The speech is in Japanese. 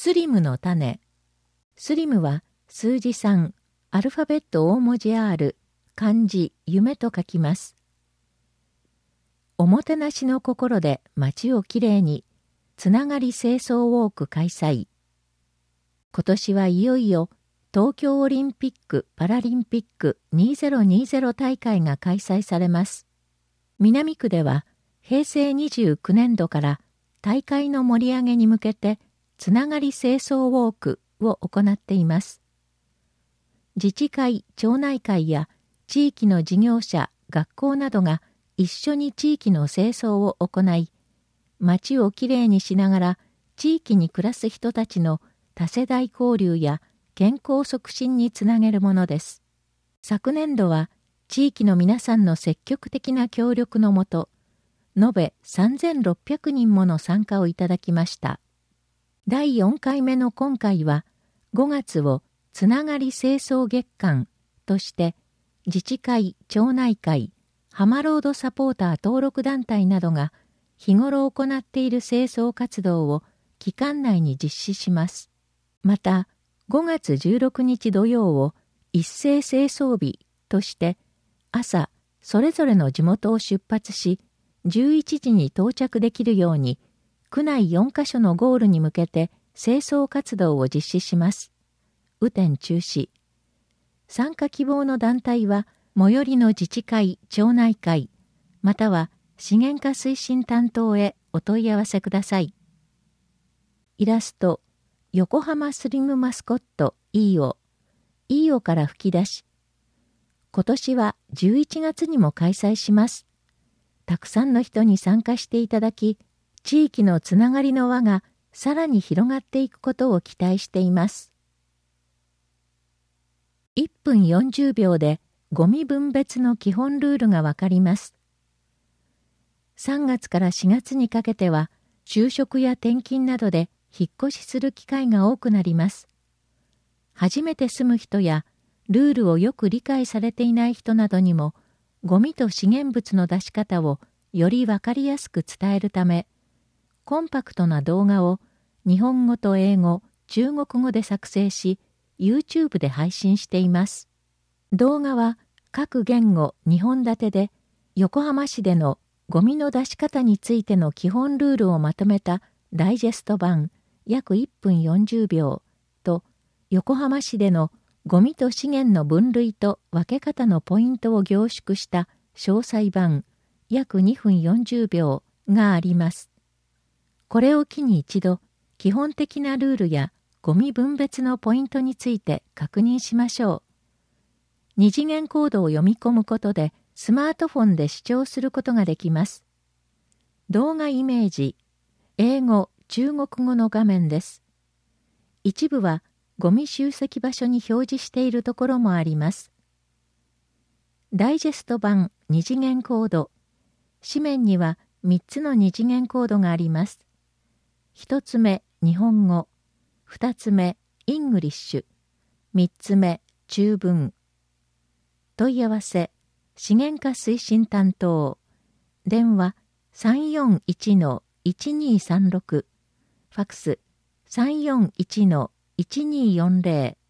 スリムの種。スリムは数字3、アルファベット大文字 R、漢字夢と書きます。おもてなしの心で街をきれいに、つながり清掃ウォーク開催。今年はいよいよ東京オリンピック・パラリンピック2020大会が開催されます。南区では平成29年度から大会の盛り上げに向けてつながり清掃ウォークを行っています。自治会、町内会や地域の事業者、学校などが一緒に地域の清掃を行い、街をきれいにしながら地域に暮らす人たちの多世代交流や健康促進につなげるものです。昨年度は地域の皆さんの積極的な協力のもと、延べ3600人もの参加をいただきました。第4回目の今回は、5月をつながり清掃月間として、自治会、町内会、ハマロードサポーター登録団体などが日頃行っている清掃活動を期間内に実施します。また、5月16日土曜を一斉清掃日として、朝、それぞれの地元を出発し、11時に到着できるように、区内4カ所のゴールに向けて清掃活動を実施します。雨天中止。参加希望の団体は、最寄りの自治会、町内会、または資源化推進担当へお問い合わせください。イラスト、横浜スリムマスコット EO から吹き出し、今年は11月にも開催します。たくさんの人に参加していただき、地域のつながりの輪がさらに広がっていくことを期待しています。1分40秒でゴミ分別の基本ルールがわかります。3月から4月にかけては、就職や転勤などで引っ越しする機会が多くなります。初めて住む人や、ルールをよく理解されていない人などにも、ゴミと資源物の出し方をよりわかりやすく伝えるため、コンパクトな動画を日本語と英語、中国語で作成し、YouTube で配信しています。動画は各言語2本立てで、横浜市でのゴミの出し方についての基本ルールをまとめたダイジェスト版約1分40秒と、横浜市でのゴミと資源の分類と分け方のポイントを凝縮した詳細版約2分40秒があります。これを機に一度、基本的なルールやゴミ分別のポイントについて確認しましょう。二次元コードを読み込むことでスマートフォンで視聴することができます。動画イメージ、英語、中国語の画面です。一部はゴミ集積場所に表示しているところもあります。ダイジェスト版二次元コード、紙面には3つの二次元コードがあります。1つ目、日本語。2つ目、イングリッシュ。3つ目、中文。問い合わせ、資源化推進担当。電話、341-1236。ファクス、341-1240。